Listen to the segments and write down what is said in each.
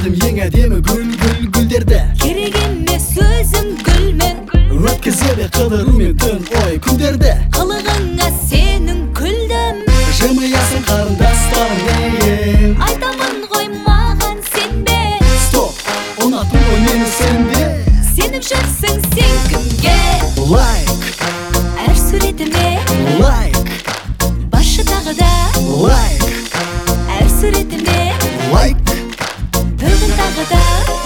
Сағым ең әдемі гүлдерді. Керек емес өзім гүлмін, Өткізеді қыдырумен түн ой күндерді. қылығыңа сенің күлдім. Жымиясың қарындастарың неге? Айтамын ғой маған сенбе. Стоп, ұнаттың ғой мені сенбе. Сеніп жүрсің сен кімге? Лайк, Әр суретіме лайк, басшы тағы да. лайк, Әр суретіме лайк. бүгін тағы да.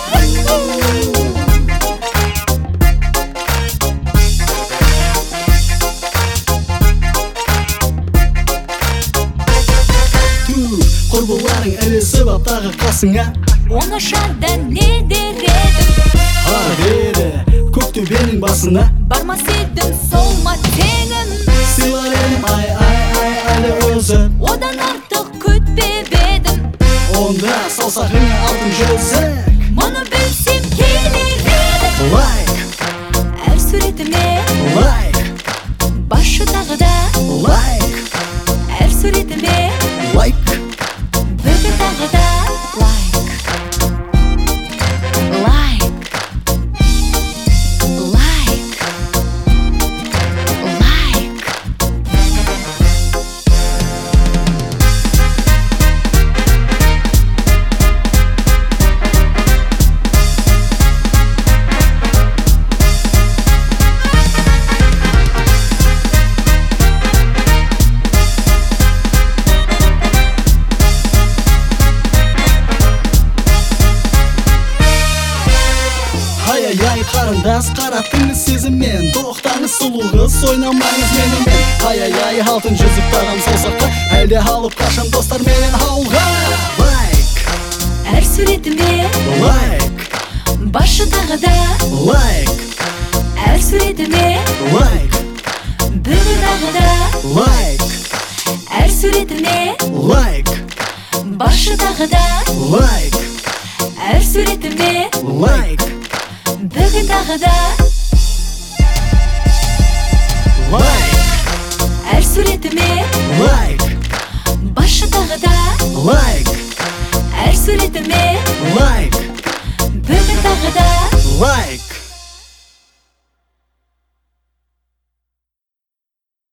Құрбыларың ілесіп ап тағы қасыңа. Оңашада не дер едім? Деді көктөбенің басына. Бармас едім сол ма теңім? Сыйлар едім әлі өзі. Одан артық күтпеп едім. Онда саусағыңа алтын жүзік. Мұны білсем келер едім. Лайк, Әр суретіме лайк, басшы тағы да. лайк, Әр суретіме лайк. бүгін тағы да. Лайк, лайк, лайк, лайк. Ай-яй-яй қарындас қараттыңыз сезіммен. Тоқтаңыз сұлу қыз ойнамаңыз менімен. Ай-яй-яй алтын жүзік тағам саусаққа. Әлде алып қашам достар менен ауылға. Лайк, Әр суретіме лайк, басшы тағы да. лайк, Әр суретіме лайк, бүгін тағы да. лайк, Әр суретіме лайк, басшы тағы да. лайк, Әр суретіме лайк, бүгін тағы да. лайк, Әр суретіме лайк, басшы тағы да. лайк, Әр суретіме лайк, бүгін тағы да. лайк.